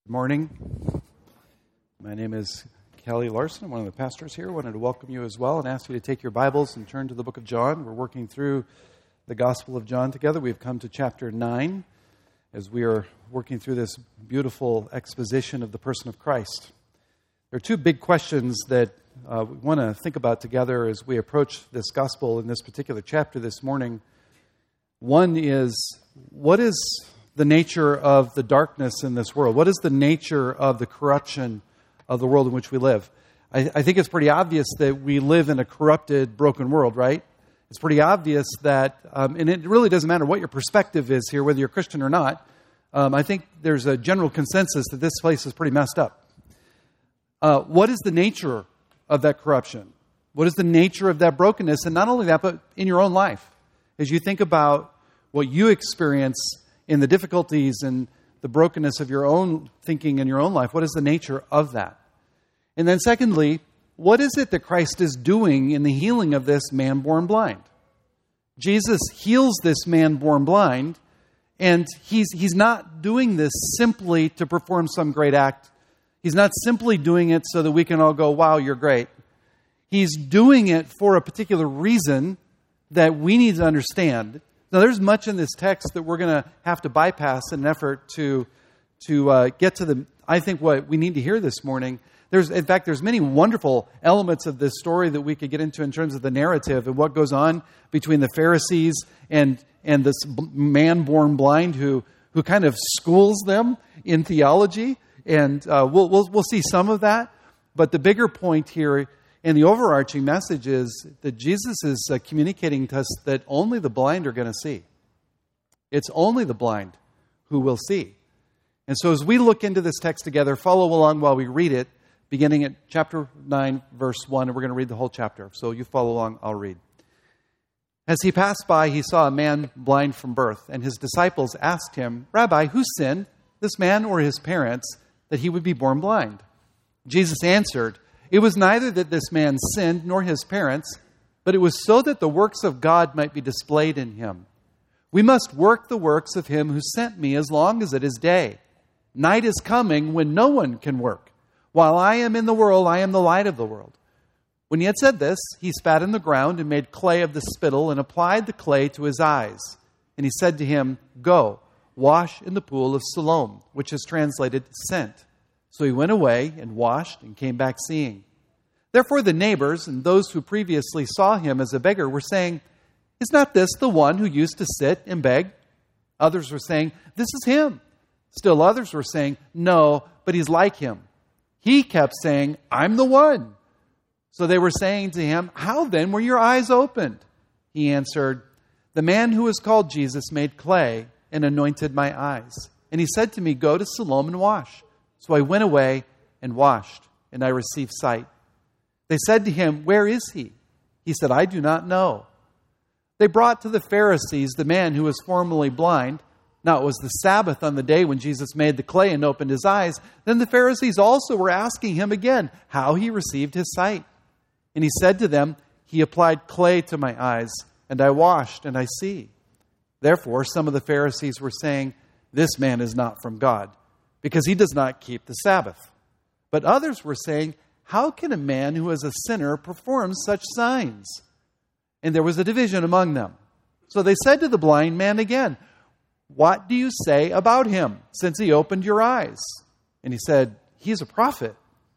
Good morning. My name is Kelly Larson. I'm one of the pastors here. I wanted to welcome you as well and ask you to take your Bibles and turn to the book of John. We're working through the Gospel of John together. We've come to chapter 9 as we are working through this beautiful exposition of the person of Christ. There are two big questions that we want to think about together as we approach this Gospel in this particular chapter this morning. One is, what is the nature of the darkness in this world? What is the nature of the corruption of the world in which we live? I think it's pretty obvious that we live in a corrupted, broken world, right? It's pretty obvious that, and it really doesn't matter what your perspective is here, whether you're Christian or not. I think there's a general consensus that this place is pretty messed up. What is the nature of that corruption? What is the nature of that brokenness? And not only that, but in your own life. As you think about what you experience in the difficulties and the brokenness of your own thinking in your own life, what is the nature of that? And then secondly, what is it that Christ is doing in the healing of this man born blind? Jesus heals this man born blind, and he's not doing this simply to perform some great act. He's not simply doing it so that we can all go, wow, you're great. He's doing it for a particular reason that we need to understand. Now, there's much in this text that we're going to have to bypass in an effort to get to I think what we need to hear this morning. In fact, there's many wonderful elements of this story that we could get into in terms of the narrative and what goes on between the Pharisees and this man born blind who kind of schools them in theology. And we'll see some of that. But the bigger point here and the overarching message is that Jesus is communicating to us that only the blind are going to see. It's only the blind who will see. And so as we look into this text together, follow along while we read it, beginning at chapter 9, verse 1, and we're going to read the whole chapter. So you follow along, I'll read. As he passed by, he saw a man blind from birth, and his disciples asked him, Rabbi, who sinned, this man or his parents, that he would be born blind? Jesus answered, it was neither that this man sinned nor his parents, but it was so that the works of God might be displayed in him. We must work the works of him who sent me as long as it is day. Night is coming when no one can work. While I am in the world, I am the light of the world. When he had said this, he spat in the ground and made clay of the spittle and applied the clay to his eyes. And he said to him, Go, wash in the pool of Siloam, which is translated sent. So he went away and washed and came back seeing. Therefore the neighbors and those who previously saw him as a beggar were saying, Is not this the one who used to sit and beg? Others were saying, This is him. Still others were saying, No, but he's like him. He kept saying, I'm the one. So they were saying to him, How then were your eyes opened? He answered, The man who is called Jesus made clay and anointed my eyes. And he said to me, Go to Siloam and wash. So I went away and washed, and I received sight. They said to him, Where is he? He said, I do not know. They brought to the Pharisees the man who was formerly blind. Now it was the Sabbath on the day when Jesus made the clay and opened his eyes. Then the Pharisees also were asking him again how he received his sight. And he said to them, He applied clay to my eyes, and I washed, and I see. Therefore some of the Pharisees were saying, This man is not from God, because he does not keep the Sabbath. But others were saying, How can a man who is a sinner perform such signs? And there was a division among them. So they said to the blind man again, What do you say about him, since he opened your eyes? And he said, He is a prophet.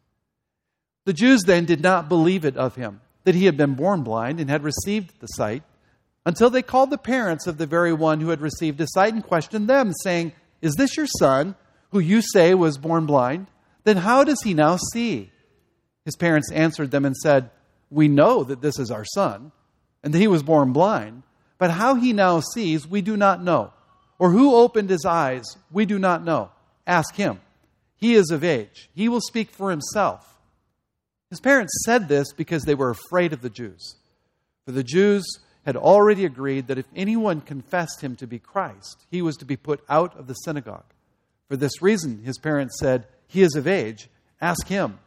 The Jews then did not believe it of him, that he had been born blind and had received the sight, until they called the parents of the very one who had received his sight and questioned them, saying, Is this your son, who you say was born blind? Then how does he now see? His parents answered them and said, We know that this is our son, and that he was born blind, but how he now sees we do not know. Or who opened his eyes we do not know. Ask him. He is of age. He will speak for himself. His parents said this because they were afraid of the Jews. For the Jews had already agreed that if anyone confessed him to be Christ, he was to be put out of the synagogue. For this reason, his parents said, He is of age. Ask him.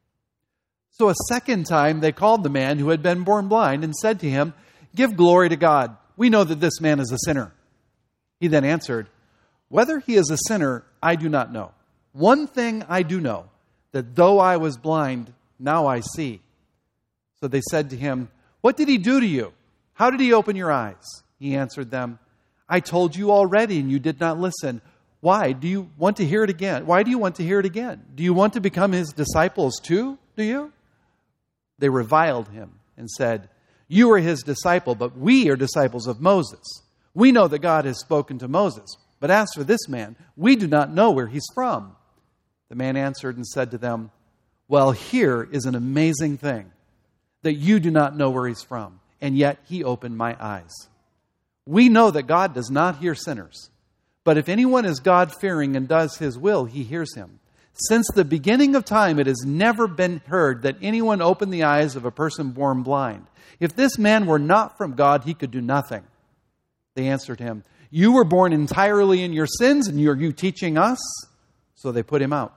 So a second time they called the man who had been born blind and said to him, Give glory to God. We know that this man is a sinner. He then answered, Whether he is a sinner, I do not know. One thing I do know, that though I was blind, now I see." So they said to him, "What did he do to you? How did he open your eyes?" He answered them, "I told you already, and you did not listen. Why do you want to hear it again? Why do you want to hear it again? Do you want to become his disciples too, do you?" They reviled him and said, "You are his disciple, but we are disciples of Moses. We know that God has spoken to Moses. But as for this man, we do not know where he's from." The man answered and said to them, "Well, here is an amazing thing, that you do not know where he's from, and yet he opened my eyes. We know that God does not hear sinners, but if anyone is God-fearing and does his will, he hears him. Since the beginning of time, it has never been heard that anyone opened the eyes of a person born blind. If this man were not from God, he could do nothing." They answered him, "You were born entirely in your sins, and are you teaching us?" So they put him out.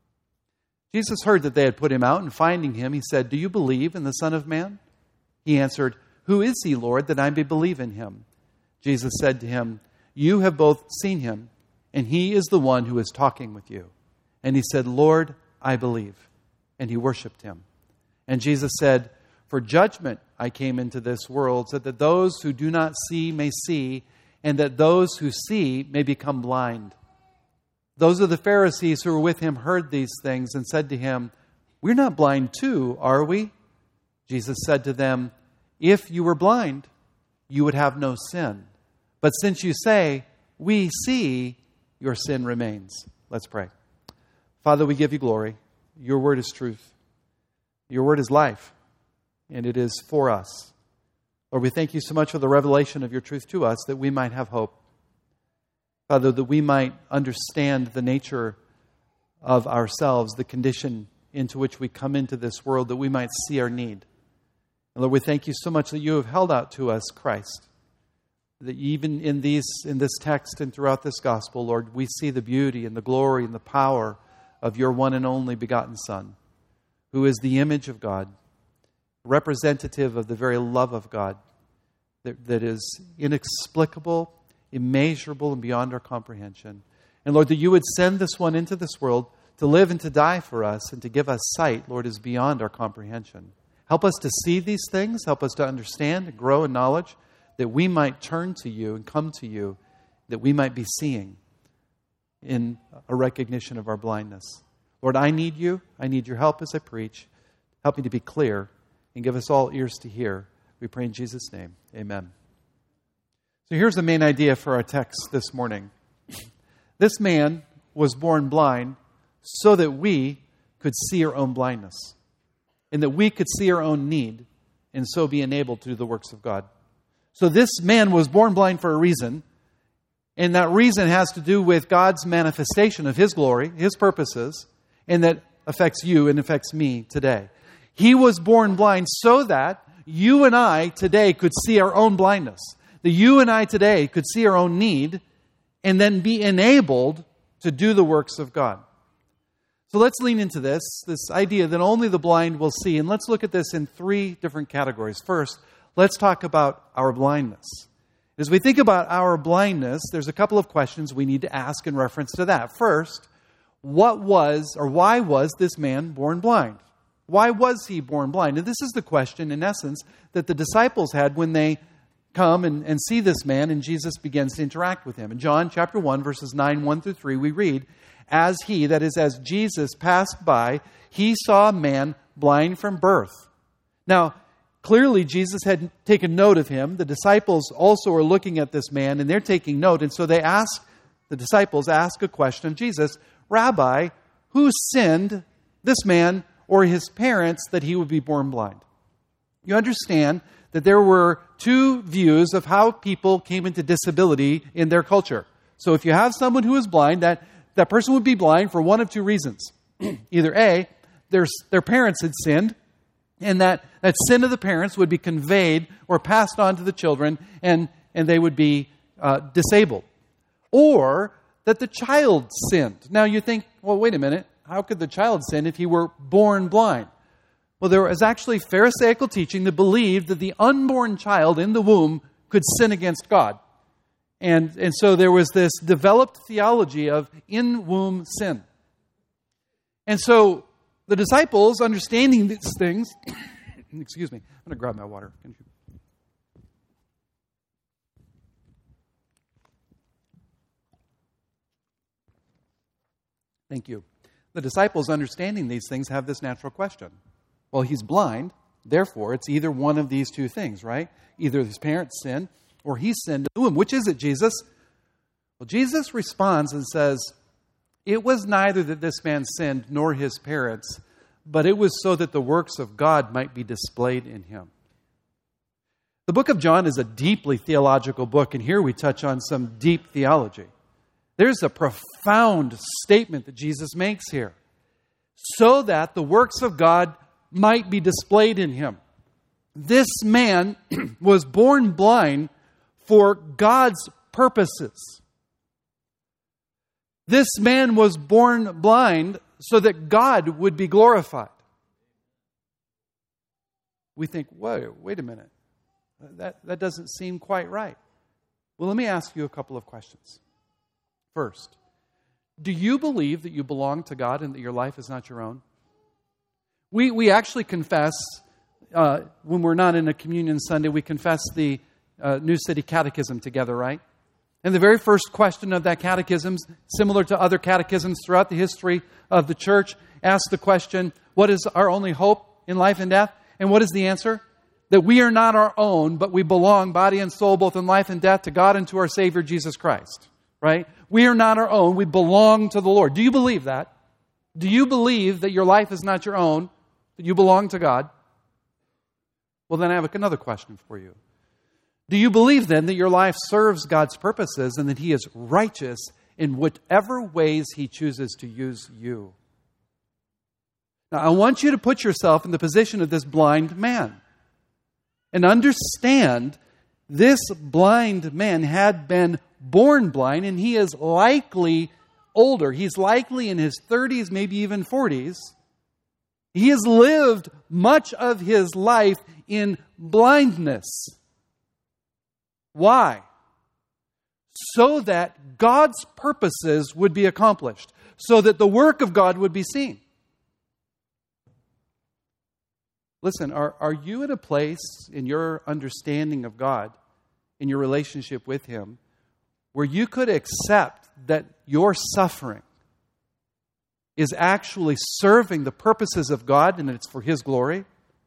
Jesus heard that they had put him out, and finding him, he said, "Do you believe in the Son of Man?" He answered, "Who is he, Lord, that I may believe in him?" Jesus said to him, "You have both seen him, and he is the one who is talking with you." And he said, "Lord, I believe." And he worshipped him. And Jesus said, "For judgment I came into this world, so that those who do not see may see, and that those who see may become blind." Those of the Pharisees who were with him heard these things and said to him, "We're not blind too, are we?" Jesus said to them, "If you were blind, you would have no sin. But since you say, 'We see,' your sin remains." Let's pray. Father, we give you glory. Your word is truth. Your word is life, and it is for us. Lord, we thank you so much for the revelation of your truth to us, that we might have hope. Father, that we might understand the nature of ourselves, the condition into which we come into this world, that we might see our need. And Lord, we thank you so much that you have held out to us Christ. That even in this text and throughout this gospel, Lord, we see the beauty and the glory and the power of your one and only begotten Son, who is the image of God, representative of the very love of God that is inexplicable, immeasurable, and beyond our comprehension. And Lord, that you would send this one into this world to live and to die for us and to give us sight, Lord, is beyond our comprehension. Help us to see these things. Help us to understand and grow in knowledge, that we might turn to you and come to you, that we might be seeing in a recognition of our blindness. Lord, I need you. I need your help as I preach. Help me to be clear and give us all ears to hear. We pray in Jesus' name. Amen. So here's the main idea for our text this morning. This man was born blind so that we could see our own blindness, and that we could see our own need, and so be enabled to do the works of God. So this man was born blind for a reason, and that reason has to do with God's manifestation of his glory, his purposes, and that affects you and affects me today. He was born blind so that you and I today could see our own blindness. That you and I today could see our own need and then be enabled to do the works of God. So let's lean into this idea that only the blind will see. And let's look at this in three different categories. First, let's talk about our blindness. As we think about our blindness, there's a couple of questions we need to ask in reference to that. First, why was this man born blind? Why was he born blind? And this is the question, in essence, that the disciples had when they come and see this man, and Jesus begins to interact with him. In John chapter 1, verses 9, 1 through 3, we read, as Jesus passed by, he saw a man blind from birth. Now, clearly Jesus had taken note of him. The disciples also are looking at this man, and they're taking note. And so the disciples ask a question of Jesus, Rabbi, who sinned, this man or his parents, that he would be born blind? You understand that there were two views of how people came into disability in their culture. So if you have someone who is blind, that person would be blind for one of two reasons. Either A, their parents had sinned, and that sin of the parents would be conveyed or passed on to the children, and they would be disabled. Or that the child sinned. Now you think, well, wait a minute, how could the child sin if he were born blind? Well, there was actually Pharisaical teaching that believed that the unborn child in the womb could sin against God. And so there was this developed theology of in-womb sin. And so the disciples, understanding these things, excuse me, I'm going to grab my water. Thank you. The disciples, understanding these things, have this natural question. Well, he's blind, therefore it's either one of these two things, right? Either his parents sinned or he sinned to him. Which is it, Jesus? Well, Jesus responds and says, it was neither that this man sinned nor his parents, but it was so that the works of God might be displayed in him. The book of John is a deeply theological book, and here we touch on some deep theology. There's a profound statement that Jesus makes here. So that the works of God might be displayed in him. This man was born blind for God's purposes. This man was born blind so that God would be glorified. We think, wait a minute. That doesn't seem quite right. Well, let me ask you a couple of questions. First, do you believe that you belong to God and that your life is not your own? We actually confess, when we're not in a communion Sunday, we confess the New City Catechism together, right? And the very first question of that catechism, similar to other catechisms throughout the history of the church, asks the question, what is our only hope in life and death? And what is the answer? That we are not our own, but we belong, body and soul, both in life and death, to God and to our Savior, Jesus Christ. Right? We are not our own. We belong to the Lord. Do you believe that? Do you believe that your life is not your own, that you belong to God? Well, then I have another question for you. Do you believe then that your life serves God's purposes and that He is righteous in whatever ways He chooses to use you? Now, I want you to put yourself in the position of this blind man and understand this blind man had been born blind, and he is likely older. He's likely in his 30s, maybe even 40s. He has lived much of his life in blindness. Why? So that God's purposes would be accomplished, so that the work of God would be seen. Listen, are you in a place in your understanding of God, in your relationship with Him, where you could accept that your suffering is actually serving the purposes of God and it's for His glory?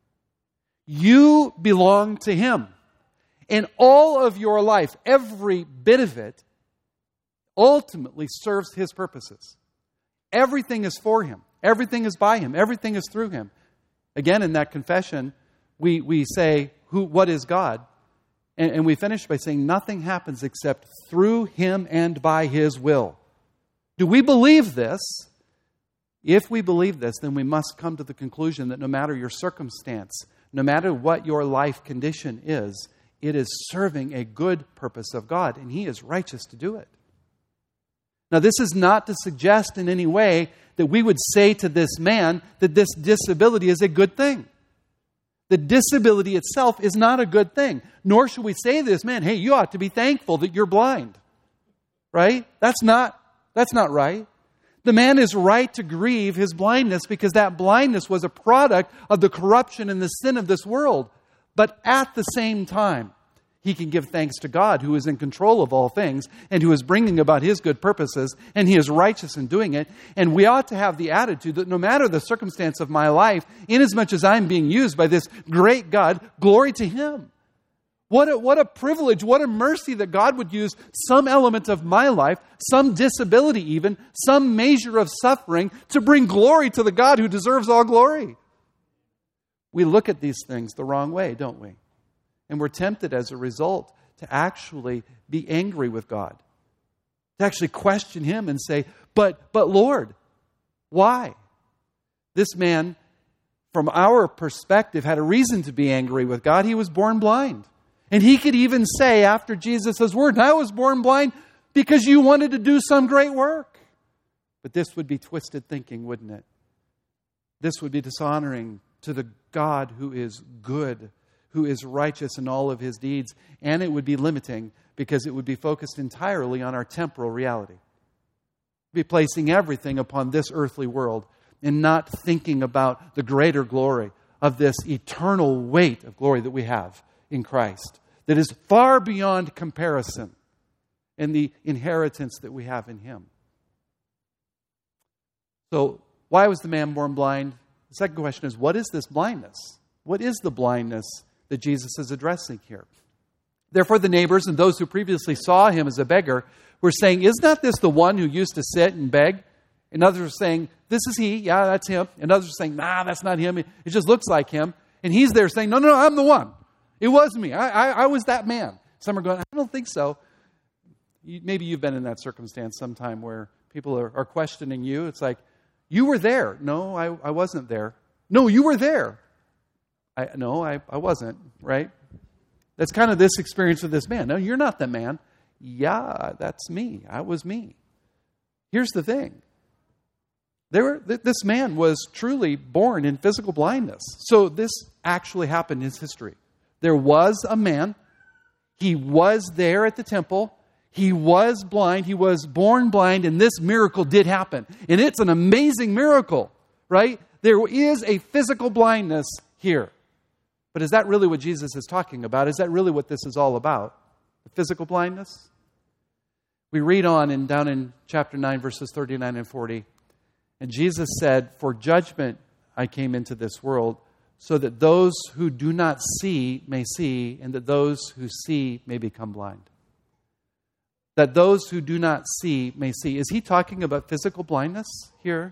You belong to Him. And all of your life, every bit of it, ultimately serves His purposes. Everything is for Him. Everything is by Him. Everything is through Him. Again, in that confession, we say, what is God? And we finish by saying nothing happens except through Him and by His will. Do we believe this? If we believe this, then we must come to the conclusion that no matter your circumstance, no matter what your life condition is, it is serving a good purpose of God, and He is righteous to do it. Now, this is not to suggest in any way that we would say to this man that this disability is a good thing. The disability itself is not a good thing. Nor should we say to this man, hey, you ought to be thankful that you're blind. Right? That's not right. The man is right to grieve his blindness because that blindness was a product of the corruption and the sin of this world. But at the same time, he can give thanks to God who is in control of all things and who is bringing about His good purposes, and He is righteous in doing it. And we ought to have the attitude that no matter the circumstance of my life, inasmuch as I'm being used by this great God, glory to Him. What a privilege, what a mercy that God would use some element of my life, some disability even, some measure of suffering to bring glory to the God who deserves all glory. We look at these things the wrong way, don't we? And we're tempted as a result to actually be angry with God. To actually question Him and say, but Lord, why? This man, from our perspective, had a reason to be angry with God. He was born blind. And he could even say after Jesus' word, I was born blind because you wanted to do some great work. But this would be twisted thinking, wouldn't it? This would be dishonoring to the God who is good, who is righteous in all of His deeds, and it would be limiting because it would be focused entirely on our temporal reality. Be placing everything upon this earthly world. and not thinking about the greater glory of this eternal weight of glory that we have in Christ, that is far beyond comparison in the inheritance that we have in Him. So, why was the man born blind? The second question is, what is this blindness? What is the blindness that Jesus is addressing here? Therefore, the neighbors and those who previously saw him as a beggar were saying, is not this the one who used to sit and beg? And others were saying, this is he. Yeah, that's him. And others were saying, nah, that's not him. It just looks like him. And he's there saying, no, I'm the one. It was me. I was that man. Some are going, I don't think so. Maybe you've been in that circumstance sometime where people are questioning you. It's like, you were there. No, I wasn't there. No, you were there. I wasn't, right? That's kind of this experience with this man. No, you're not the man. Yeah, that's me. I was me. Here's the thing. This man was truly born in physical blindness. So this actually happened in history. There was a man. He was there at the temple. He was blind. He was born blind, and this miracle did happen. And it's an amazing miracle, right? There is a physical blindness here. But is that really what Jesus is talking about? Is that really what this is all about? The physical blindness? We read on down in chapter 9, verses 39 and 40. And Jesus said, for judgment I came into this world, so that those who do not see may see, and that those who see may become blind. That those who do not see may see. Is he talking about physical blindness here?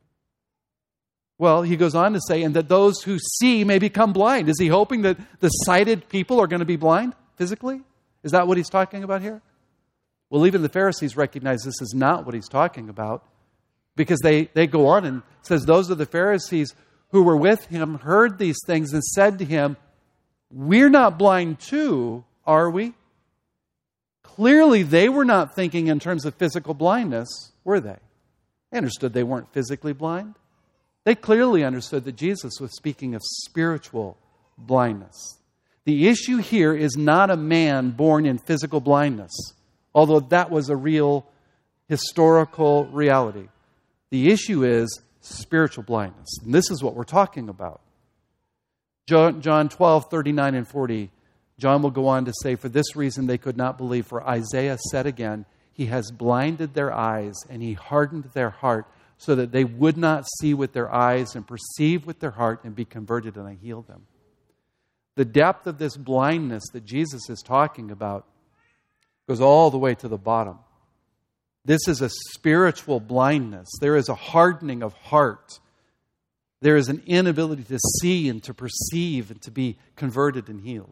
Well, he goes on to say, and that those who see may become blind. Is he hoping that the sighted people are going to be blind physically? Is that what he's talking about here? Well, even the Pharisees recognize this is not what he's talking about, because they go on and says, those of the Pharisees who were with him heard these things and said to him, we're not blind too, are we? Clearly, they were not thinking in terms of physical blindness, were they? They understood they weren't physically blind. They clearly understood that Jesus was speaking of spiritual blindness. The issue here is not a man born in physical blindness, although that was a real historical reality. The issue is spiritual blindness. And this is what we're talking about. John 12, 39 and 40. John will go on to say, for this reason they could not believe. For Isaiah said again, he has blinded their eyes and he hardened their heart so that they would not see with their eyes and perceive with their heart and be converted, and I heal them. The depth of this blindness that Jesus is talking about goes all the way to the bottom. This is a spiritual blindness. There is a hardening of heart. There is an inability to see and to perceive and to be converted and healed.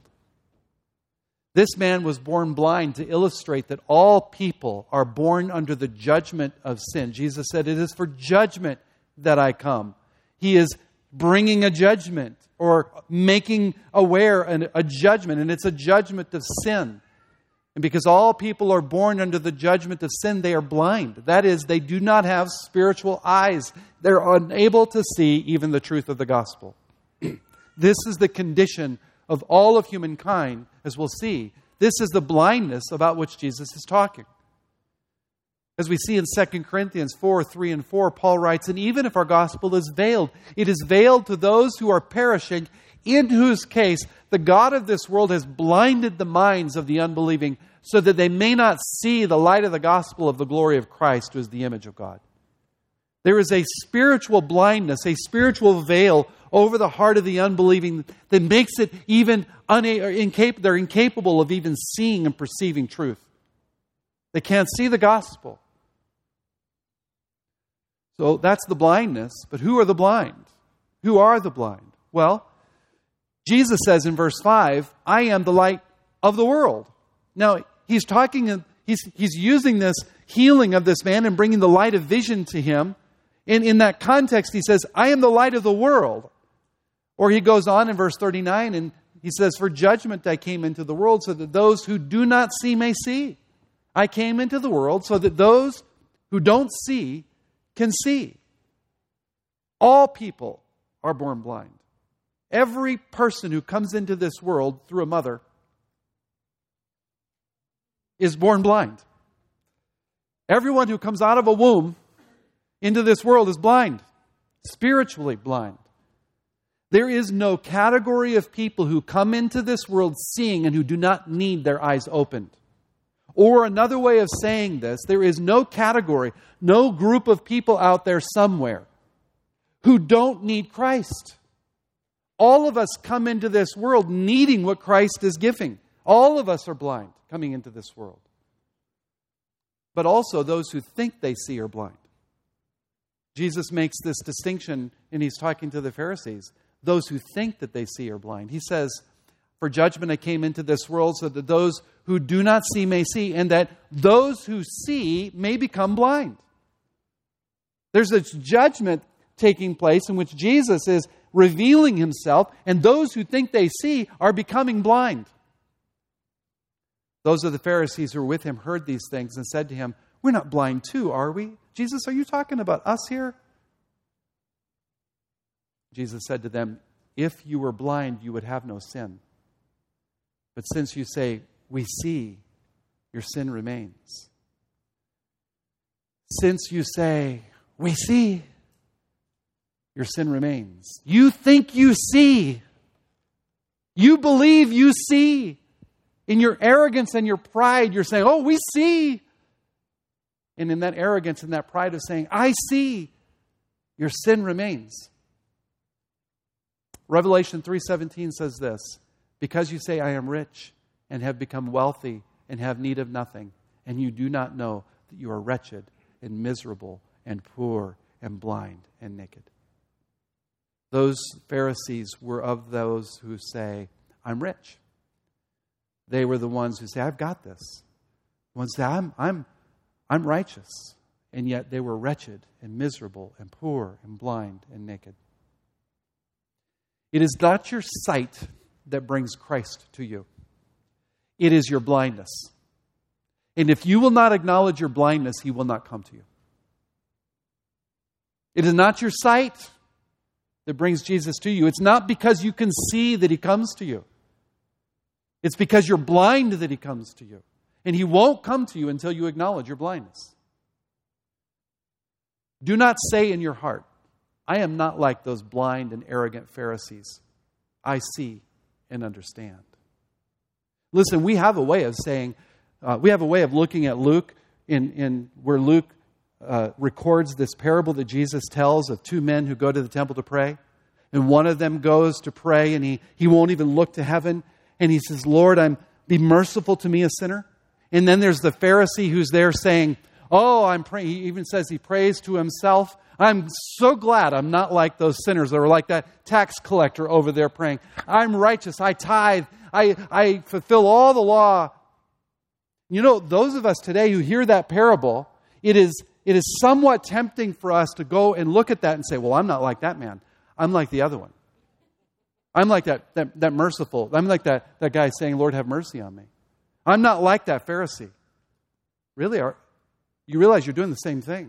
This man was born blind to illustrate that all people are born under the judgment of sin. Jesus said, it is for judgment that I come. He is bringing a judgment or making aware a judgment, and it's a judgment of sin. And because all people are born under the judgment of sin, they are blind. That is, they do not have spiritual eyes. They're unable to see even the truth of the gospel. This is the condition of all of humankind, as we'll see. This is the blindness about which Jesus is talking. As we see in 2 Corinthians 4, 3 and 4, Paul writes, and even if our gospel is veiled, it is veiled to those who are perishing, in whose case the God of this world has blinded the minds of the unbelieving, so that they may not see the light of the gospel of the glory of Christ, who is the image of God. There is a spiritual blindness, a spiritual veil over the heart of the unbelieving that makes it even they're incapable of even seeing and perceiving truth. They can't see the gospel. So that's the blindness. But who are the blind? Who are the blind? Well, Jesus says in verse 5, I am the light of the world. Now, he's using this healing of this man and bringing the light of vision to him. In that context, he says, I am the light of the world. Or he goes on in verse 39 and he says, for judgment I came into the world so that those who do not see may see. I came into the world so that those who don't see can see. All people are born blind. Every person who comes into this world through a mother is born blind. Everyone who comes out of a womb into this world is blind, spiritually blind. There is no category of people who come into this world seeing and who do not need their eyes opened. Or another way of saying this, there is no category, no group of people out there somewhere who don't need Christ. All of us come into this world needing what Christ is giving. All of us are blind coming into this world. But also those who think they see are blind. Jesus makes this distinction, and he's talking to the Pharisees. Those who think that they see are blind. He says, for judgment I came into this world so that those who do not see may see, and that those who see may become blind. There's this judgment taking place in which Jesus is revealing himself, and those who think they see are becoming blind. Those of the Pharisees who were with him heard these things and said to him, we're not blind too, are we? Jesus, are you talking about us here? Jesus said to them, if you were blind, you would have no sin. But since you say, we see, your sin remains. Since you say, we see, your sin remains. You think you see. You believe you see. In your arrogance and your pride, you're saying, oh, we see. And in that arrogance and that pride of saying, I see, your sin remains. Revelation 3:17 says this, because you say, I am rich and have become wealthy and have need of nothing, and you do not know that you are wretched and miserable and poor and blind and naked. Those Pharisees were of those who say, I'm rich. They were the ones who say, I've got this. The ones who say, I'm righteous. And yet they were wretched and miserable and poor and blind and naked. It is not your sight that brings Christ to you. It is your blindness. And if you will not acknowledge your blindness, he will not come to you. It is not your sight that brings Jesus to you. It's not because you can see that he comes to you. It's because you're blind that he comes to you. And he won't come to you until you acknowledge your blindness. Do not say in your heart, I am not like those blind and arrogant Pharisees. I see and understand. Listen, we have a way of saying, we have a way of looking at Luke, in where Luke records this parable that Jesus tells of two men who go to the temple to pray. And one of them goes to pray and he won't even look to heaven. And he says, Lord, be merciful to me, a sinner. And then there's the Pharisee who's there saying, oh, I'm praying. He even says he prays to himself. I'm so glad I'm not like those sinners that are like that tax collector over there praying. I'm righteous. I tithe. I fulfill all the law. You know, those of us today who hear that parable, it is somewhat tempting for us to go and look at that and say, well, I'm not like that man. I'm like the other one. I'm like that merciful. I'm like that guy saying, Lord, have mercy on me. I'm not like that Pharisee. Really? You realize you're doing the same thing.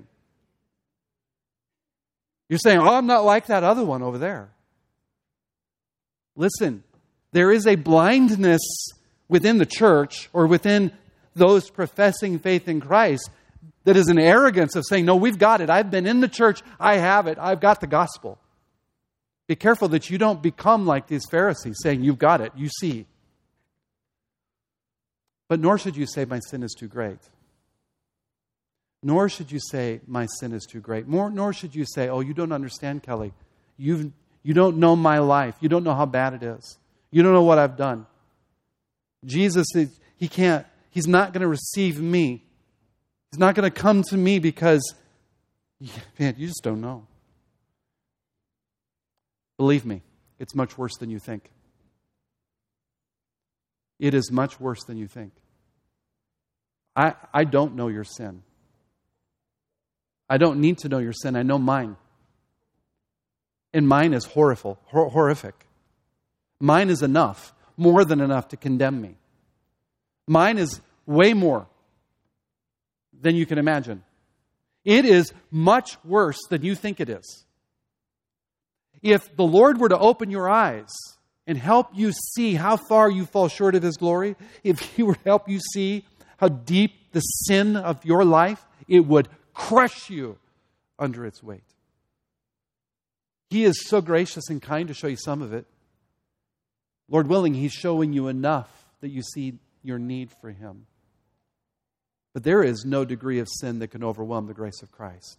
You're saying, oh, I'm not like that other one over there. Listen, there is a blindness within the church or within those professing faith in Christ that is an arrogance of saying, no, we've got it. I've been in the church. I have it. I've got the gospel. Be careful that you don't become like these Pharisees saying, you've got it. You see. But nor should you say, my sin is too great. Nor should you say, my sin is too great. Nor should you say, oh, you don't understand, Kelly. You don't know my life. You don't know how bad it is. You don't know what I've done. Jesus, he's not going to receive me. He's not going to come to me because, man, you just don't know. Believe me, it's much worse than you think. It is much worse than you think. I don't know your sin. I don't need to know your sin. I know mine. And mine is horrific. Mine is enough, more than enough to condemn me. Mine is way more than you can imagine. It is much worse than you think it is. If the Lord were to open your eyes and help you see how far you fall short of His glory, if He were to help you see how deep the sin of your life, it would crush you under its weight. He is so gracious and kind to show you some of it. Lord willing, He's showing you enough that you see your need for Him. But there is no degree of sin that can overwhelm the grace of Christ.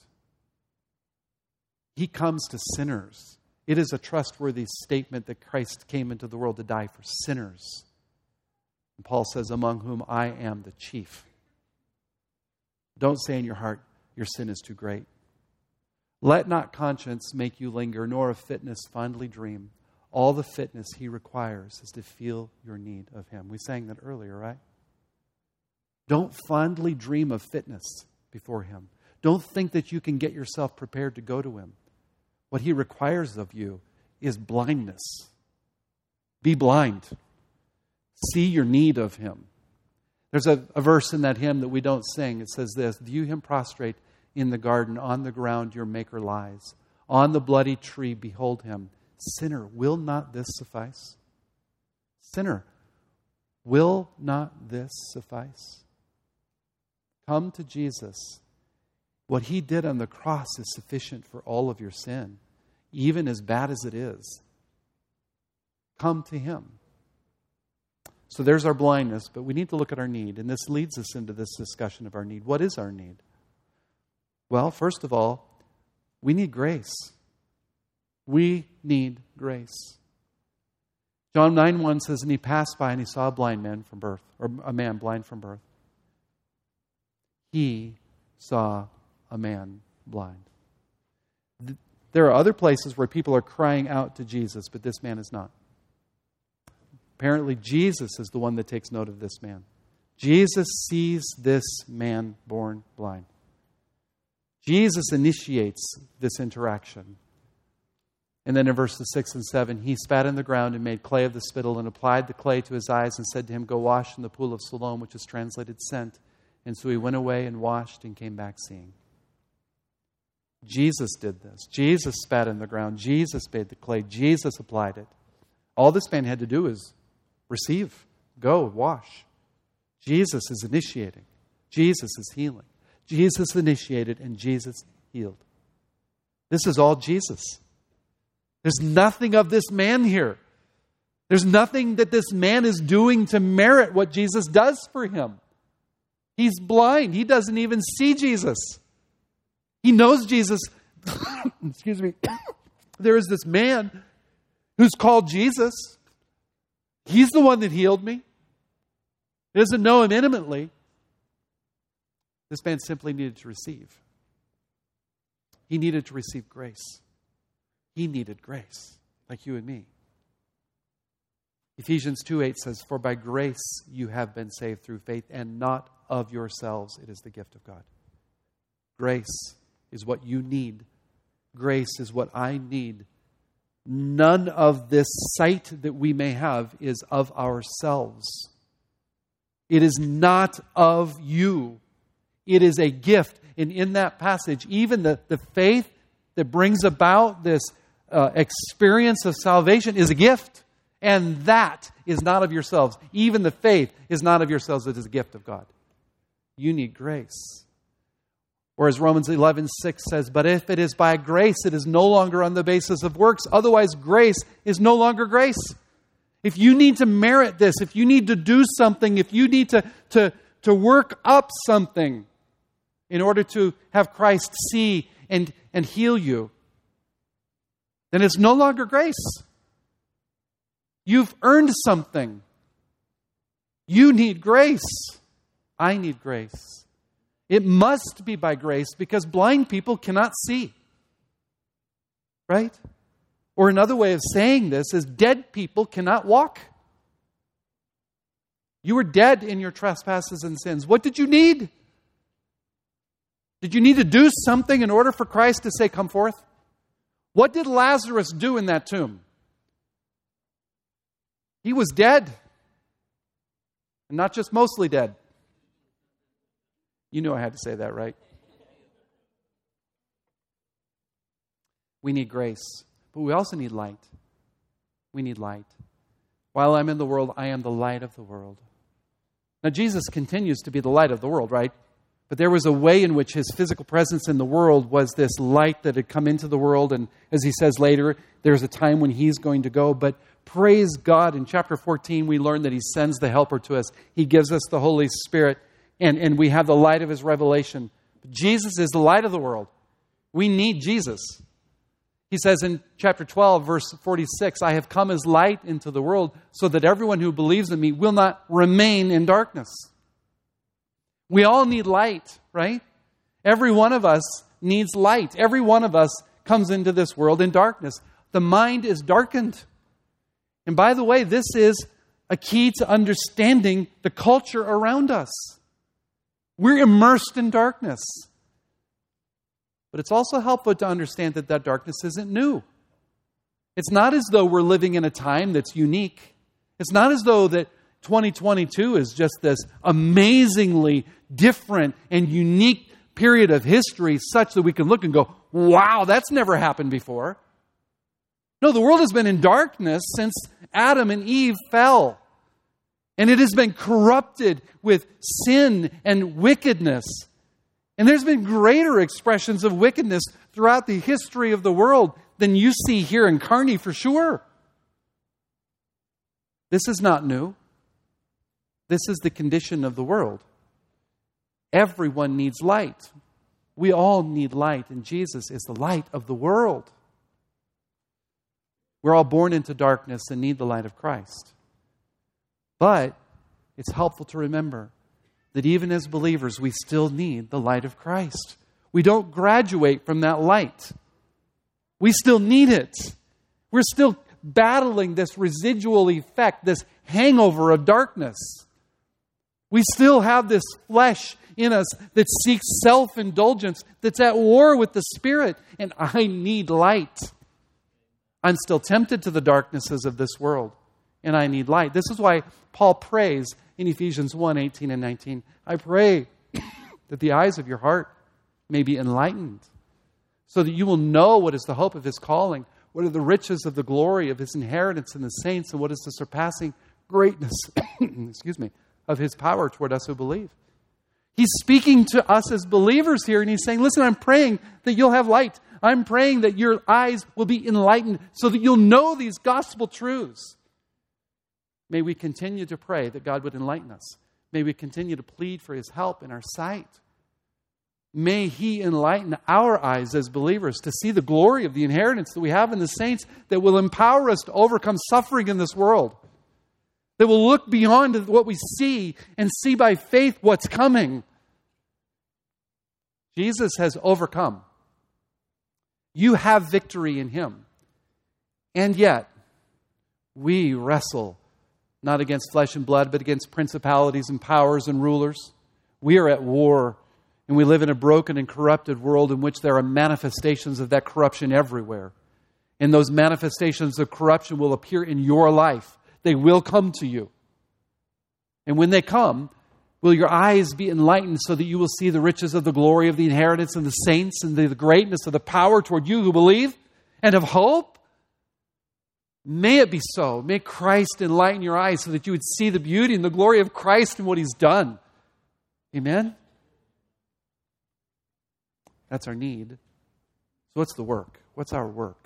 He comes to sinners. It is a trustworthy statement that Christ came into the world to die for sinners. And Paul says, among whom I am the chief. Don't say in your heart, your sin is too great. Let not conscience make you linger, nor of fitness fondly dream. All the fitness He requires is to feel your need of Him. We sang that earlier, right? Don't fondly dream of fitness before Him. Don't think that you can get yourself prepared to go to Him. What He requires of you is blindness. Be blind. See your need of Him. There's a verse in that hymn that we don't sing. It says this, view Him prostrate in the garden, on the ground your Maker lies. On the bloody tree behold Him. Sinner, will not this suffice? Sinner, will not this suffice? Come to Jesus. What He did on the cross is sufficient for all of your sin, even as bad as it is. Come to Him. So there's our blindness, but we need to look at our need, and this leads us into this discussion of our need. What is our need? Well, first of all, we need grace. We need grace. John 9:1 says, and He passed by and He saw a blind man from birth, or a man blind from birth. He saw a man blind. There are other places where people are crying out to Jesus, but this man is not. Apparently, Jesus is the one that takes note of this man. Jesus sees this man born blind. Jesus initiates this interaction. And then in verses 6 and 7, He spat in the ground and made clay of the spittle and applied the clay to his eyes and said to him, go wash in the pool of Siloam, which is translated sent. And so he went away and washed and came back seeing. Jesus did this. Jesus spat in the ground. Jesus made the clay. Jesus applied it. All this man had to do is receive, go, wash. Jesus is initiating. Jesus is healing. Jesus initiated and Jesus healed. This is all Jesus. There's nothing of this man here. There's nothing that this man is doing to merit what Jesus does for him. He's blind. He doesn't even see Jesus. He knows Jesus. Excuse me. There is this man who's called Jesus. He's the one that healed me. He doesn't know Him intimately. This man simply needed to receive. He needed to receive grace. He needed grace, like you and me. Ephesians 2:8 says, for by grace you have been saved through faith, and not of yourselves. It is the gift of God. Grace is what you need. Grace is what I need. None of this sight that we may have is of ourselves. It is not of you. It is a gift. And in that passage, even the faith that brings about this experience of salvation is a gift. And that is not of yourselves. Even the faith is not of yourselves. It is a gift of God. You need grace. Or as Romans 11:6 says, but if it is by grace, it is no longer on the basis of works. Otherwise, grace is no longer grace. If you need to merit this, if you need to do something, if you need to work up something in order to have Christ see and heal you, then it's no longer grace. You've earned something. You need grace. I need grace. It must be by grace because blind people cannot see. Right? Or another way of saying this is dead people cannot walk. You were dead in your trespasses and sins. What did you need? Did you need to do something in order for Christ to say, come forth? What did Lazarus do in that tomb? He was dead. And not just mostly dead. You knew I had to say that, right? We need grace, but we also need light. We need light. While I'm in the world, I am the light of the world. Now, Jesus continues to be the light of the world, right? But there was a way in which his physical presence in the world was this light that had come into the world. And as he says later, there's a time when he's going to go. But praise God, in chapter 14, we learn that he sends the helper to us. He gives us the Holy Spirit, and we have the light of his revelation. Jesus is the light of the world. We need Jesus. He says in chapter 12, verse 46, I have come as light into the world so that everyone who believes in me will not remain in darkness. We all need light, right? Every one of us needs light. Every one of us comes into this world in darkness. The mind is darkened. And by the way, this is a key to understanding the culture around us. We're immersed in darkness. But it's also helpful to understand that that darkness isn't new. It's not as though we're living in a time that's unique. It's not as though that 2022 is just this amazingly different and unique period of history such that we can look and go, wow, that's never happened before. No, the world has been in darkness since Adam and Eve fell. And it has been corrupted with sin and wickedness. And there's been greater expressions of wickedness throughout the history of the world than you see here in Kearney for sure. This is not new. This is the condition of the world. Everyone needs light. We all need light, and Jesus is the light of the world. We're all born into darkness and need the light of Christ. But it's helpful to remember that even as believers, we still need the light of Christ. We don't graduate from that light. We still need it. We're still battling this residual effect, this hangover of darkness. We still have this flesh in us that seeks self-indulgence, that's at war with the Spirit, and I need light. I'm still tempted to the darknesses of this world, and I need light. This is why Paul prays in Ephesians 1, 18 and 19, I pray that the eyes of your heart may be enlightened, so that you will know what is the hope of his calling, what are the riches of the glory of his inheritance in the saints, and what is the surpassing greatness, of his power toward us who believe. He's speaking to us as believers here, and he's saying, listen, I'm praying that you'll have light. I'm praying that your eyes will be enlightened so that you'll know these gospel truths. May we continue to pray that God would enlighten us. May we continue to plead for his help in our sight. May he enlighten our eyes as believers to see the glory of the inheritance that we have in the saints that will empower us to overcome suffering in this world. That will look beyond what we see and see by faith what's coming. Jesus has overcome. You have victory in him. And yet, we wrestle not against flesh and blood, but against principalities and powers and rulers. We are at war, and we live in a broken and corrupted world in which there are manifestations of that corruption everywhere. And those manifestations of corruption will appear in your life. They will come to you. And when they come, will your eyes be enlightened so that you will see the riches of the glory of the inheritance of the saints and the greatness of the power toward you who believe and have hope? May it be so. May Christ enlighten your eyes so that you would see the beauty and the glory of Christ and what he's done. Amen? That's our need. So what's the work? What's our work?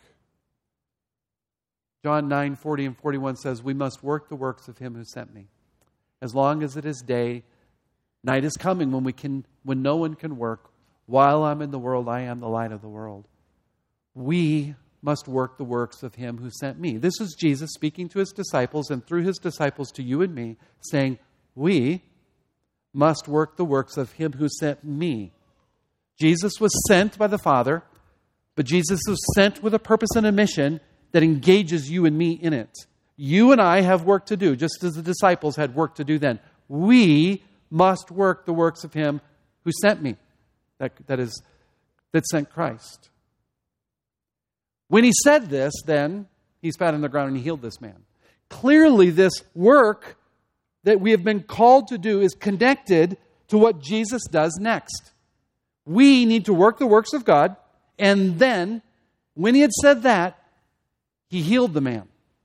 John 9, 40 and 41 says, we must work the works of him who sent me. As long as it is day, night is coming when no one can work. While I'm in the world, I am the light of the world. We must work the works of him who sent me. This is Jesus speaking to his disciples and through his disciples to you and me, saying, we must work the works of him who sent me. Jesus was sent by the Father, but Jesus was sent with a purpose and a mission that engages you and me in it. You and I have work to do, just as the disciples had work to do then. We must work the works of him who sent me, that sent Christ. When he said this, then, he spat on the ground and he healed this man. Clearly, this work that we have been called to do is connected to what Jesus does next. We need to work the works of God, and then, when he had said that, he healed the man.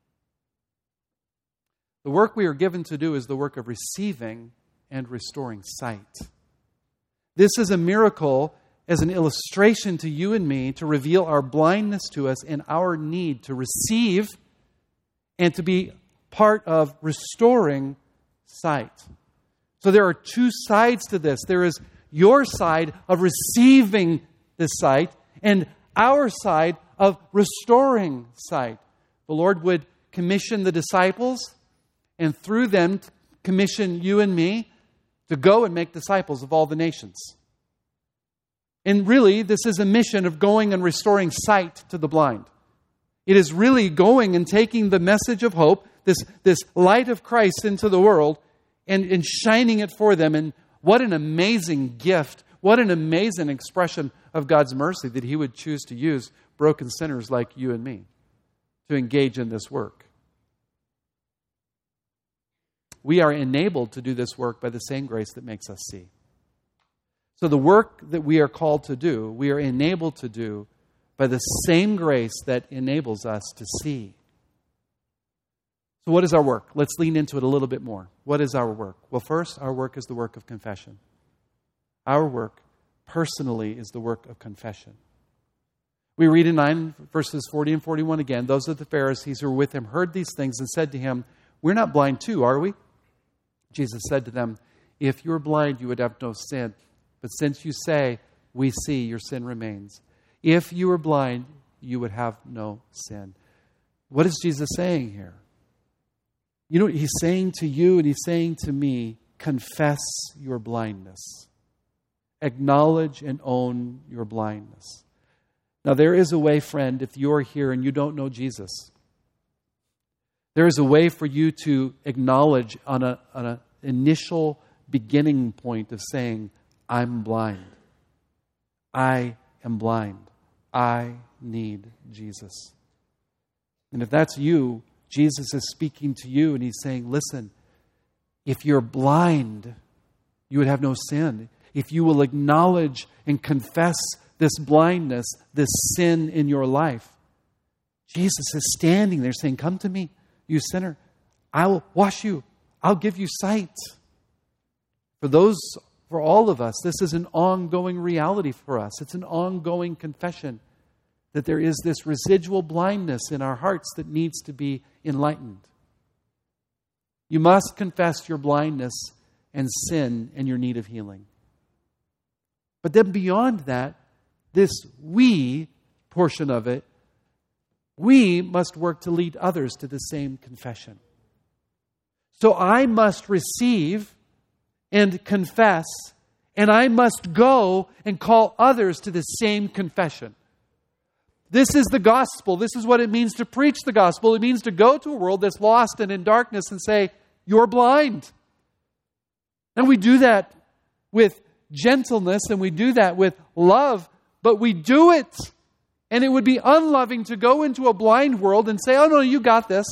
The work we are given to do is the work of receiving and restoring sight. This is a miracle as an illustration to you and me to reveal our blindness to us and our need to receive and to be part of restoring sight. So there are two sides to this. There is your side of receiving this sight and our side of restoring sight. The Lord would commission the disciples and through them commission you and me to go and make disciples of all the nations. And really, this is a mission of going and restoring sight to the blind. It is really going and taking the message of hope, this light of Christ into the world, and shining it for them. And what an amazing gift, what an amazing expression of God's mercy that He would choose to use broken sinners like you and me to engage in this work. We are enabled to do this work by the same grace that makes us see. So the work that we are called to do, we are enabled to do by the same grace that enables us to see. So what is our work? Let's lean into it a little bit more. What is our work? Well, first, our work is the work of confession. Our work, personally, is the work of confession. We read in 9 verses 40 and 41 again, those of the Pharisees who were with him heard these things and said to him, "We're not blind too, are we?" Jesus said to them, "If you were blind, you would have no sin. But since you say, 'We see,' your sin remains. If you were blind, you would have no sin." What is Jesus saying here? You know, He's saying to you and He's saying to me, confess your blindness. Acknowledge and own your blindness. Now, there is a way, friend, if you're here and you don't know Jesus, there is a way for you to acknowledge on an initial beginning point of saying, I'm blind. I am blind. I need Jesus. And if that's you, Jesus is speaking to you and He's saying, listen, if you're blind, you would have no sin. If you will acknowledge and confess this blindness, this sin in your life, Jesus is standing there saying, come to me, you sinner. I will wash you. I'll give you sight. For all of us, this is an ongoing reality for us. It's an ongoing confession that there is this residual blindness in our hearts that needs to be enlightened. You must confess your blindness and sin and your need of healing. But then beyond that, this we portion of it, we must work to lead others to the same confession. So I must receive and confess, and I must go and call others to the same confession. This is the gospel. This is what it means to preach the gospel. It means to go to a world that's lost and in darkness and say, you're blind. And we do that with gentleness and we do that with love, but we do it. And it would be unloving to go into a blind world and say, oh no, you got this.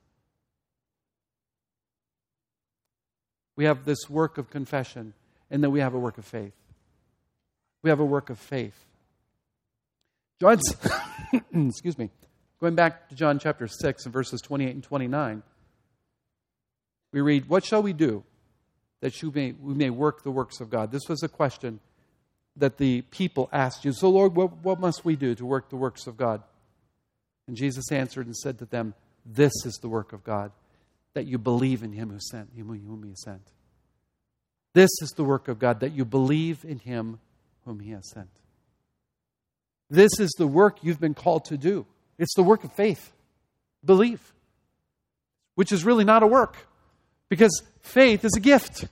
We have this work of confession, and then we have a work of faith. We have a work of faith. John's, excuse me, going back to John chapter 6 and verses 28 and 29, we read, what shall we do that we may work the works of God? This was a question that the people asked you. So Lord, what must we do to work the works of God? And Jesus answered and said to them, this is the work of God, that you believe in Him whom He sent. This is the work of God, that you believe in Him whom He has sent. This is the work you've been called to do. It's the work of faith. Believe. Which is really not a work. Because faith is a gift.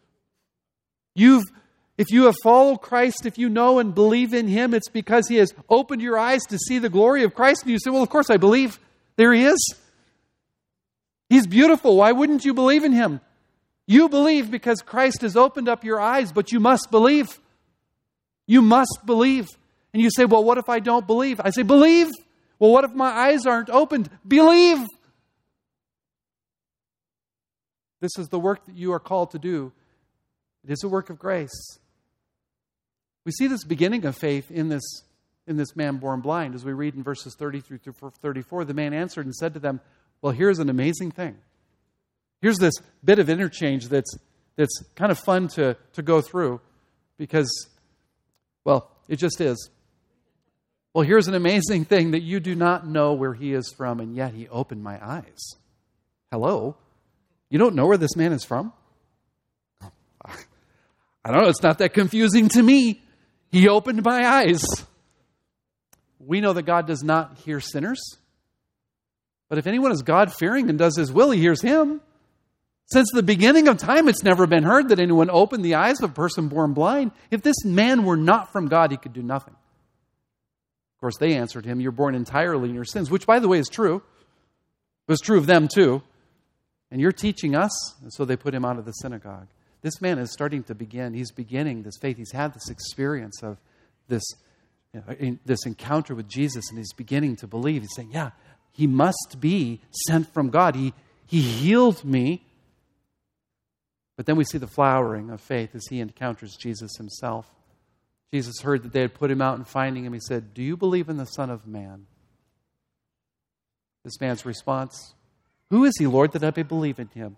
If you have followed Christ, if you know and believe in Him, it's because He has opened your eyes to see the glory of Christ. And you say, well, of course I believe. There He is. He's beautiful. Why wouldn't you believe in Him? You believe because Christ has opened up your eyes, but you must believe. You must believe. And you say, well, what if I don't believe? I say, believe. Well, what if my eyes aren't opened? Believe. This is the work that you are called to do. It is a work of grace. We see this beginning of faith in this man born blind. As we read in verses 33 through 34, the man answered and said to them, well, here's an amazing thing. Here's this bit of interchange that's kind of fun to go through. Because, well, it just is. Well, here's an amazing thing, that you do not know where he is from, and yet he opened my eyes. Hello? You don't know where this man is from? I don't know, it's not that confusing to me. He opened my eyes. We know that God does not hear sinners. But if anyone is God-fearing and does his will, he hears him. Since the beginning of time, it's never been heard that anyone opened the eyes of a person born blind. If this man were not from God, he could do nothing. Of course, they answered him, you're born entirely in your sins, which, by the way, is true. It was true of them, too. And you're teaching us. And so they put him out of the synagogue. This man is starting to begin. He's beginning this faith. He's had this experience of this encounter with Jesus, and he's beginning to believe. He's saying, yeah, he must be sent from God. He healed me. But then we see the flowering of faith as he encounters Jesus himself. Jesus heard that they had put him out, and finding him, he said, do you believe in the Son of Man? This man's response, who is he, Lord, that I may believe in him?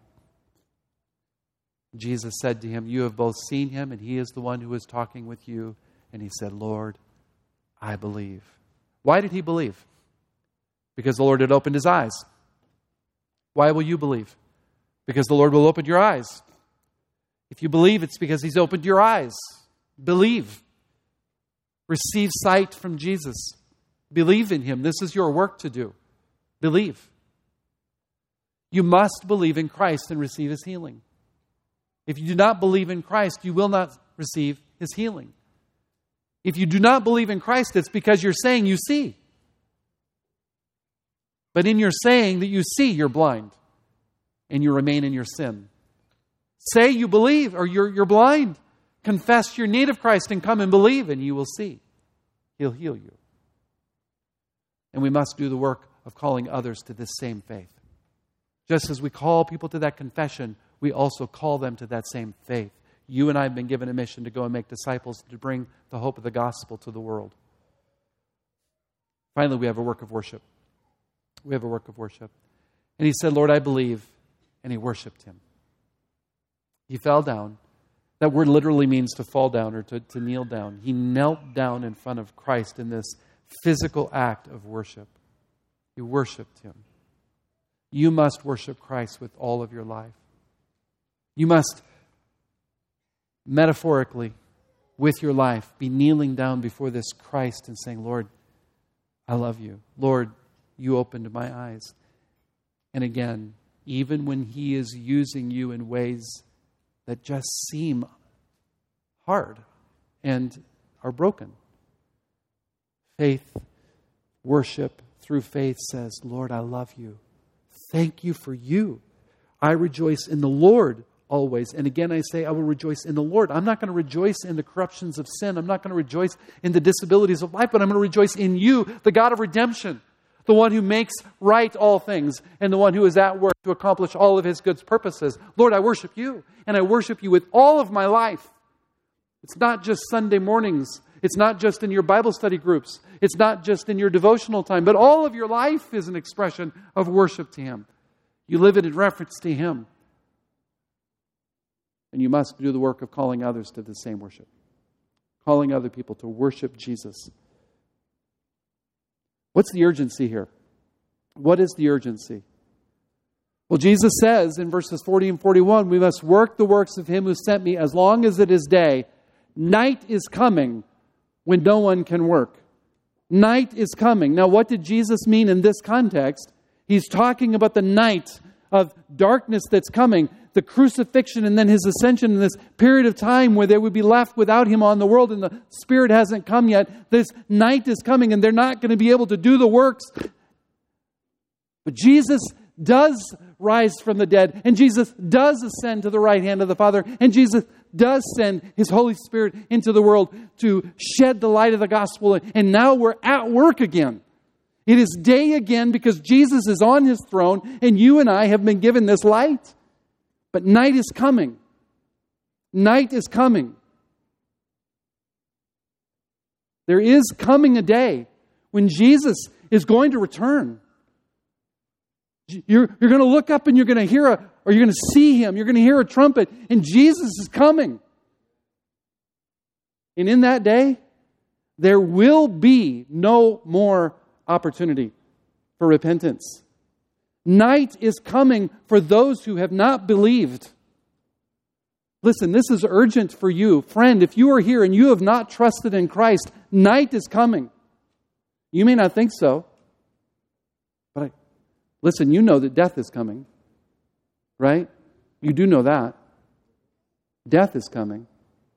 Jesus said to him, you have both seen him, and he is the one who is talking with you. And he said, Lord, I believe. Why did he believe? Because the Lord had opened his eyes. Why will you believe? Because the Lord will open your eyes. If you believe, it's because he's opened your eyes. Believe. Receive sight from Jesus. Believe in him. This is your work to do. Believe. You must believe in Christ and receive his healing. If you do not believe in Christ, you will not receive his healing. If you do not believe in Christ, it's because you're saying you see. But in your saying that you see, you're blind. And you remain in your sin. Say you believe, or you're blind. Confess your need of Christ and come and believe, and you will see. He'll heal you. And we must do the work of calling others to this same faith. Just as we call people to that confession, we also call them to that same faith. You and I have been given a mission to go and make disciples, to bring the hope of the gospel to the world. Finally, we have a work of worship. We have a work of worship. And he said, Lord, I believe. And he worshiped him. He fell down. That word literally means to fall down or to kneel down. He knelt down in front of Christ in this physical act of worship. He worshiped him. You must worship Christ with all of your life. You must, metaphorically, with your life, be kneeling down before this Christ and saying, Lord, I love you. Lord, you opened my eyes. And again, even when he is using you in ways that just seem hard and are broken, faith, worship through faith says, Lord, I love you. Thank you for you. I rejoice in the Lord always. And again, I say, I will rejoice in the Lord. I'm not going to rejoice in the corruptions of sin. I'm not going to rejoice in the disabilities of life, but I'm going to rejoice in you, the God of redemption, the one who makes right all things, and the one who is at work to accomplish all of his good purposes. Lord, I worship you, and I worship you with all of my life. It's not just Sunday mornings. It's not just in your Bible study groups. It's not just in your devotional time, but all of your life is an expression of worship to him. You live it in reference to him. And you must do the work of calling others to the same worship. Calling other people to worship Jesus. What's the urgency here? What is the urgency? Well, Jesus says in verses 40 and 41, we must work the works of him who sent me as long as it is day. Night is coming when no one can work. Night is coming. Now, what did Jesus mean in this context? He's talking about the night of darkness that's coming, the crucifixion and then his ascension in this period of time where they would be left without him on the world and the Spirit hasn't come yet. This night is coming and they're not going to be able to do the works. But Jesus does rise from the dead, and Jesus does ascend to the right hand of the Father, and Jesus does send his Holy Spirit into the world to shed the light of the gospel, and now we're at work again. It is day again because Jesus is on his throne, and you and I have been given this light. But night is coming. Night is coming. There is coming a day when Jesus is going to return. You're going to look up and you're going to hear or you're going to see him. You're going to hear a trumpet, and Jesus is coming. And in that day, there will be no more opportunity for repentance. Night is coming for those who have not believed. Listen, this is urgent for you. Friend, if you are here and you have not trusted in Christ, night is coming. You may not think so, but listen, you know that death is coming, right? You do know that. Death is coming.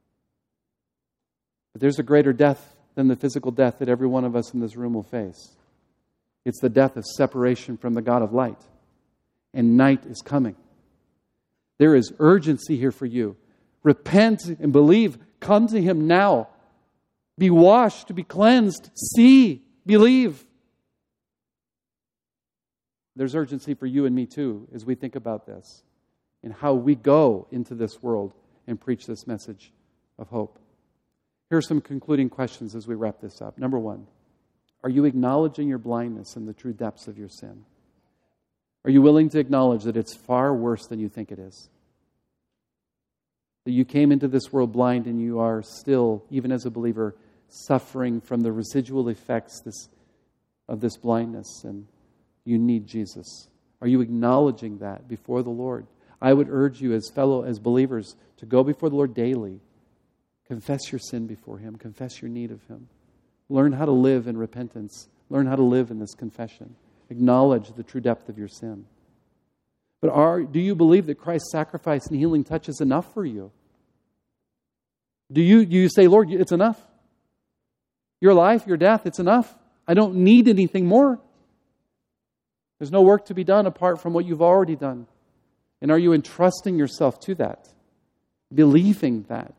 But there's a greater death than the physical death that every one of us in this room will face. It's the death of separation from the God of light. And night is coming. There is urgency here for you. Repent and believe. Come to Him now. Be washed, be cleansed. See, believe. There's urgency for you and me too as we think about this and how we go into this world and preach this message of hope. Here are some concluding questions as we wrap this up. Number one, are you acknowledging your blindness and the true depths of your sin? Are you willing to acknowledge that it's far worse than you think it is? That you came into this world blind and you are still, even as a believer, suffering from the residual effects of this blindness, and you need Jesus. Are you acknowledging that before the Lord? I would urge you as believers to go before the Lord daily. Confess your sin before Him. Confess your need of Him. Learn how to live in repentance. Learn how to live in this confession. Acknowledge the true depth of your sin. But do you believe that Christ's sacrifice and healing touch is enough for you? Do you say, Lord, it's enough? Your life, your death, it's enough. I don't need anything more. There's no work to be done apart from what you've already done. And are you entrusting yourself to that? Believing that?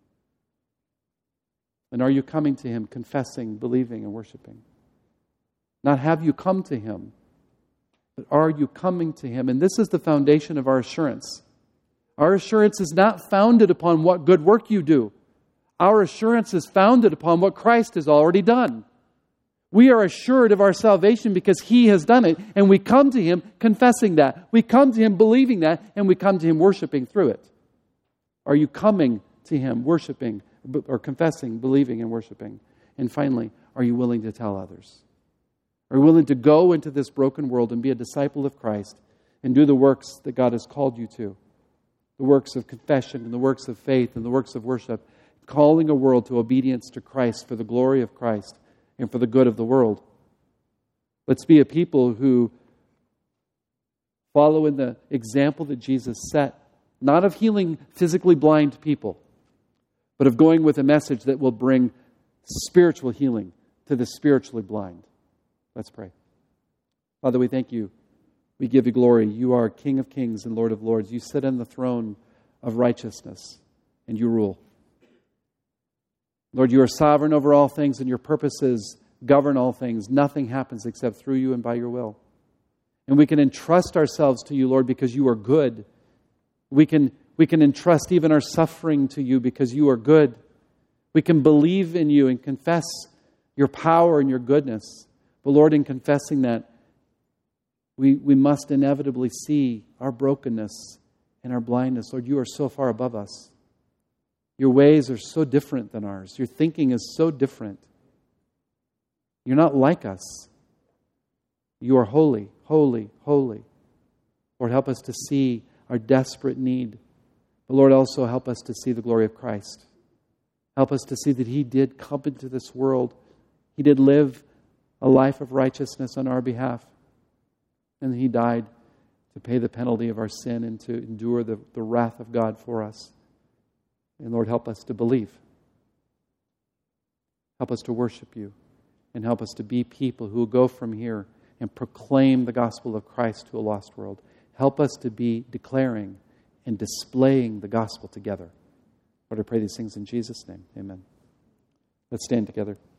And are you coming to Him, confessing, believing, and worshiping? Not have you come to Him, but are you coming to Him? And this is the foundation of our assurance. Our assurance is not founded upon what good work you do. Our assurance is founded upon what Christ has already done. We are assured of our salvation because He has done it. And we come to Him confessing that. We come to Him believing that. And we come to Him worshiping through it. Are you coming to Him worshiping or confessing, believing, and worshiping? And finally, are you willing to tell others? Are you willing to go into this broken world and be a disciple of Christ and do the works that God has called you to? The works of confession and the works of faith and the works of worship, calling a world to obedience to Christ for the glory of Christ and for the good of the world. Let's be a people who follow in the example that Jesus set, not of healing physically blind people, but of going with a message that will bring spiritual healing to the spiritually blind. Let's pray. Father, we thank You. We give You glory. You are King of kings and Lord of lords. You sit on the throne of righteousness and You rule. Lord, You are sovereign over all things and Your purposes govern all things. Nothing happens except through You and by Your will. And we can entrust ourselves to You, Lord, because You are good. We can entrust even our suffering to You because You are good. We can believe in You and confess Your power and Your goodness. But Lord, in confessing that, we must inevitably see our brokenness and our blindness. Lord, You are so far above us. Your ways are so different than ours. Your thinking is so different. You're not like us. You are holy, holy, holy. Lord, help us to see our desperate need. But Lord, also help us to see the glory of Christ. Help us to see that He did come into this world. He did live a life of righteousness on our behalf. And He died to pay the penalty of our sin and to endure the wrath of God for us. And Lord, help us to believe. Help us to worship You. And help us to be people who will go from here and proclaim the gospel of Christ to a lost world. Help us to be declaring and displaying the gospel together. Lord, I pray these things in Jesus' name. Amen. Let's stand together.